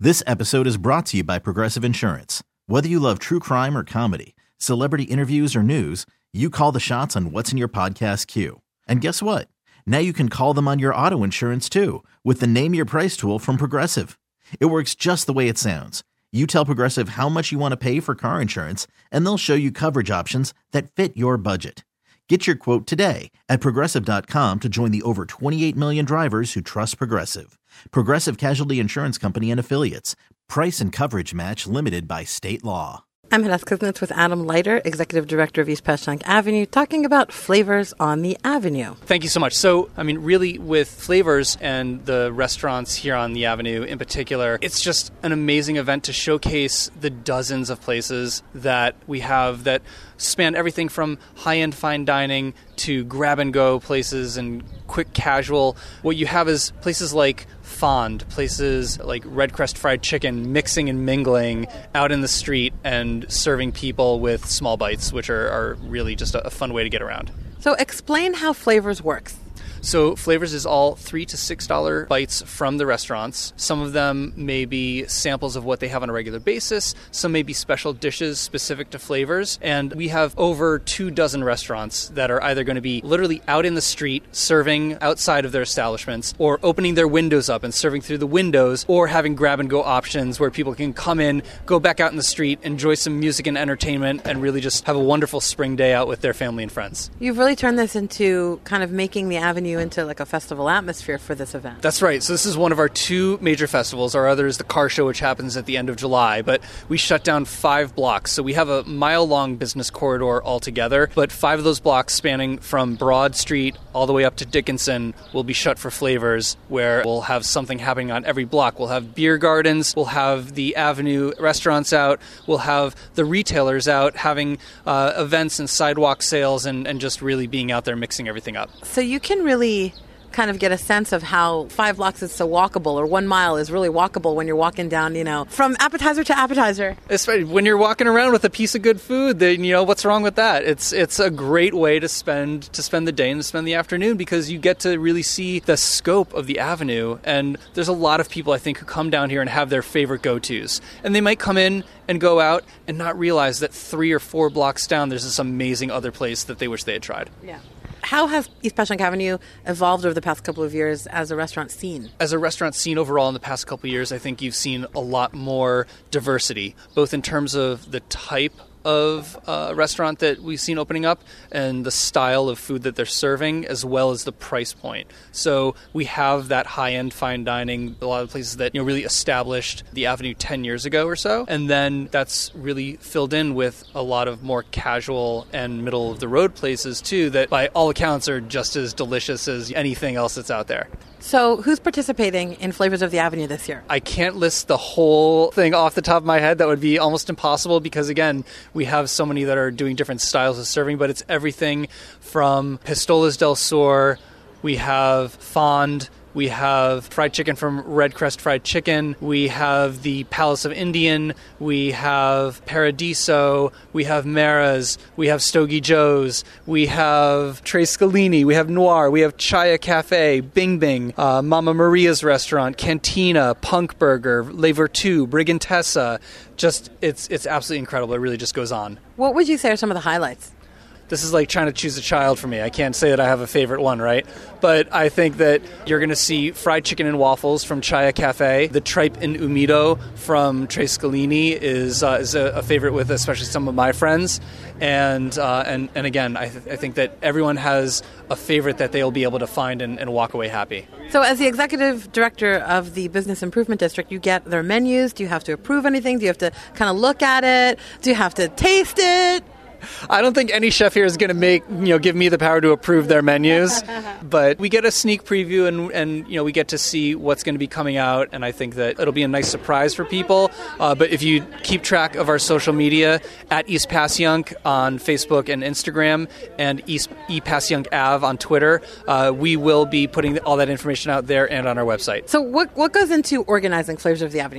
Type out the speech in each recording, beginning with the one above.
This episode is brought to you by Progressive Insurance. Whether you love true crime or comedy, celebrity interviews or news, you call the shots on what's in your podcast queue. And guess what? Now you can call them on your auto insurance too with the Name Your Price tool from Progressive. It works just the way it sounds. You tell Progressive how much you want to pay for car insurance, and they'll show you coverage options that fit your budget. Get your quote today at Progressive.com to join the over 28 million drivers who trust Progressive. Progressive Casualty Insurance Company and Affiliates. Price and coverage match limited by state law. I'm Hadas Kuznets with Adam Leiter, Executive Director of East Passyunk Avenue, talking about Flavors on the Avenue. Thank you so much. So, really, with Flavors and the restaurants here on the Avenue in particular, it's just an amazing event to showcase the dozens of places that we have that span everything from high-end fine dining to grab-and-go places and quick casual. What you have is places like Fond, places like Red Crest Fried Chicken, mixing and mingling out in the street and serving people with small bites, which are really just a fun way to get around. So explain how Flavors works. So Flavors is all $3 to $6 bites from the restaurants. Some of them may be samples of what they have on a regular basis. Some may be special dishes specific to Flavors. And we have over 24 restaurants that are either going to be literally out in the street serving outside of their establishments, or opening their windows up and serving through the windows, or having grab-and-go options where people can come in, go back out in the street, enjoy some music and entertainment, and really just have a wonderful spring day out with their family and friends. You've really turned this into kind of making the Avenue into like a festival atmosphere for this event. That's right. So this is one of our two major festivals. Our other is the car show, which happens at the end of July, but we shut down 5 blocks. So we have a mile-long business corridor altogether, but 5 of those blocks spanning from Broad Street all the way up to Dickinson will be shut for Flavors, where we'll have something happening on every block. We'll have beer gardens, we'll have the Avenue restaurants out, we'll have the retailers out having events and sidewalk sales and just really being out there mixing everything up. So you can really kind of get a sense of how 5 blocks is so walkable, or 1 mile is really walkable when you're walking down, from appetizer to appetizer. Especially when you're walking around with a piece of good food, then what's wrong with that? It's a great way to spend the day and to spend the afternoon, because you get to really see the scope of the Avenue. And there's a lot of people, I think, who come down here and have their favorite go-tos. And they might come in and go out and not realize that 3 or 4 blocks down there's this amazing other place that they wish they had tried. Yeah. How has East Passyunk Avenue evolved over the past couple of years as a restaurant scene? As a restaurant scene overall in the past couple of years, I think you've seen a lot more diversity, both in terms of the type of restaurant that we've seen opening up and the style of food that they're serving, as well as the price point. So we have that high-end fine dining, a lot of places that really established the Avenue 10 years ago or so, and then that's really filled in with a lot of more casual and middle-of-the-road places too that by all accounts are just as delicious as anything else that's out there. So who's participating in Flavors of the Avenue this year? I can't list the whole thing off the top of my head. That would be almost impossible because, again, we have so many that are doing different styles of serving, but it's everything from Pistolas del Sur, we have Fond, we have fried chicken from Red Crest Fried Chicken. We have the Palace of Indian. We have Paradiso. We have Mara's. We have Stogie Joe's. We have Tres Scalini. We have Noir. We have Chaya Cafe, Bing Bing, Mama Maria's Restaurant, Cantina, Punk Burger, Le Vertu, Brigantessa. Just, it's absolutely incredible. It really just goes on. What would you say are some of the highlights? This is like trying to choose a child for me. I can't say that I have a favorite one, right? But I think that you're going to see fried chicken and waffles from Chaya Cafe. The tripe and umido from Tres Scalini is a favorite with especially some of my friends. And again, I think that everyone has a favorite that they'll be able to find and walk away happy. So as the executive director of the Business Improvement District, you get their menus. Do you have to approve anything? Do you have to kind of look at it? Do you have to taste it? I don't think any chef here is going to give me the power to approve their menus, but we get a sneak preview and we get to see what's going to be coming out, and I think that it'll be a nice surprise for people. But if you keep track of our social media at East Passyunk on Facebook and Instagram and East Passyunk Ave on Twitter, we will be putting all that information out there and on our website. So what goes into organizing Flavors of the Avenue?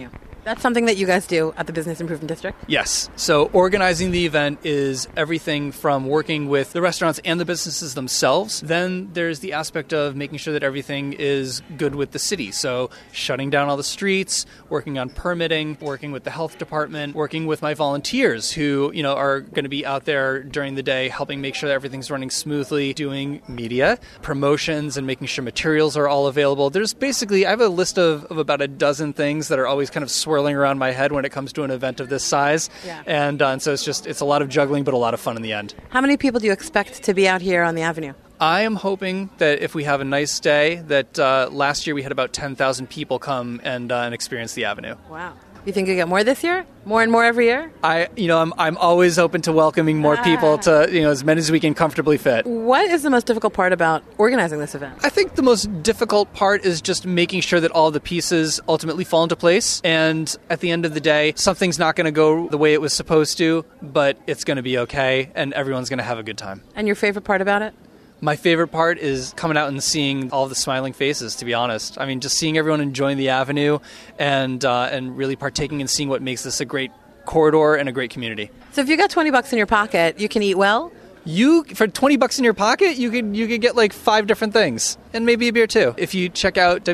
That's something that you guys do at the Business Improvement District? Yes. So organizing the event is everything from working with the restaurants and the businesses themselves. Then there's the aspect of making sure that everything is good with the city. So shutting down all the streets, working on permitting, working with the health department, working with my volunteers who, are going to be out there during the day helping make sure that everything's running smoothly, doing media, promotions, and making sure materials are all available. There's basically, I have a list of about a dozen things that are always kind of swirling around my head when it comes to an event of this size. Yeah. And so it's a lot of juggling, but a lot of fun in the end. How many people do you expect to be out here on the Avenue? I am hoping that if we have a nice day, that last year we had about 10,000 people come and experience the Avenue. Wow. You think you'll get more this year? More and more every year? I'm always open to welcoming more people to, as many as we can comfortably fit. What is the most difficult part about organizing this event? I think the most difficult part is just making sure that all the pieces ultimately fall into place. And at the end of the day, something's not going to go the way it was supposed to, but it's going to be okay, and everyone's going to have a good time. And your favorite part about it? My favorite part is coming out and seeing all the smiling faces, to be honest. I mean, just seeing everyone enjoying the Avenue and really partaking and seeing what makes this a great corridor and a great community. So if you got $20 in your pocket, you can eat well? For $20 in your pocket, you could get like 5 different things and maybe a beer too. If you check out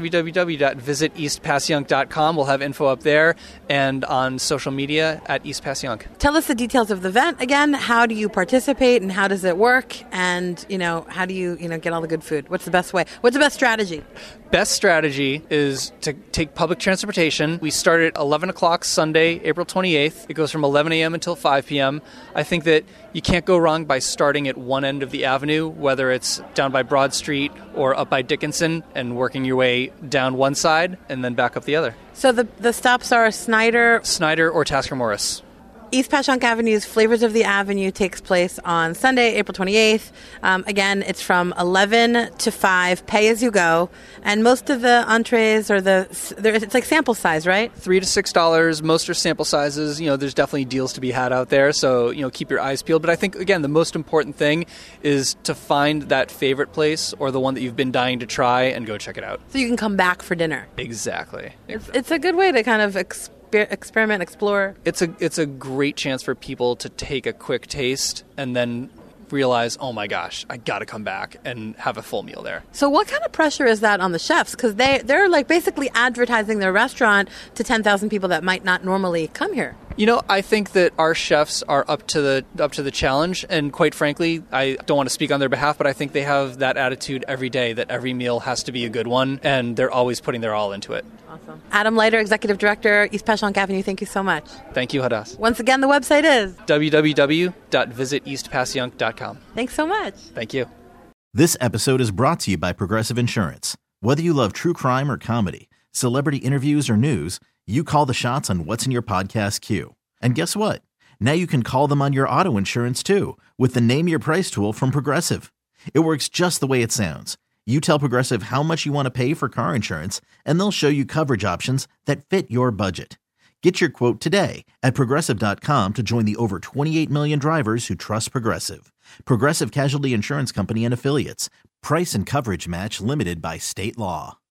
www.visiteastpassyunk.com, we'll have info up there and on social media at East Passyunk. Tell us the details of the event again. How do you participate and how does it work? And, how do you, get all the good food? What's the best way? What's the best strategy? Best strategy is to take public transportation. We start at 11 o'clock Sunday, April 28th. It goes from 11 a.m. until 5 p.m. I think that you can't go wrong by starting at one end of the avenue, whether it's down by Broad Street or up by Dickinson, and working your way down one side and then back up the other. So the stops are Snyder or Tasker Morris. East Passyunk Avenue's Flavors of the Avenue takes place on Sunday, April 28th. Again, it's from 11 to 5, pay as you go. And most of the entrees it's like sample size, right? $3 to $6. Most are sample sizes. There's definitely deals to be had out there. So, keep your eyes peeled. But I think, again, the most important thing is to find that favorite place or the one that you've been dying to try and go check it out. So you can come back for dinner. Exactly. It's a good way to kind of experiment, explore. It's a great chance for people to take a quick taste and then realize, oh my gosh, I got to come back and have a full meal there. So what kind of pressure is that on the chefs? Because they're like basically advertising their restaurant to 10,000 people that might not normally come here. I think that our chefs are up to the challenge, and quite frankly, I don't want to speak on their behalf, but I think they have that attitude every day that every meal has to be a good one, and they're always putting their all into it. Awesome. Adam Leiter, Executive Director, East Passyunk Avenue, thank you so much. Thank you, Hadass. Once again, the website is www.visiteastpassyunk.com. Thanks so much. Thank you. This episode is brought to you by Progressive Insurance. Whether you love true crime or comedy, celebrity interviews or news, you call the shots on what's in your podcast queue. And guess what? Now you can call them on your auto insurance too with the Name Your Price tool from Progressive. It works just the way it sounds. You tell Progressive how much you want to pay for car insurance, and they'll show you coverage options that fit your budget. Get your quote today at Progressive.com to join the over 28 million drivers who trust Progressive. Progressive Casualty Insurance Company and Affiliates. Price and coverage match limited by state law.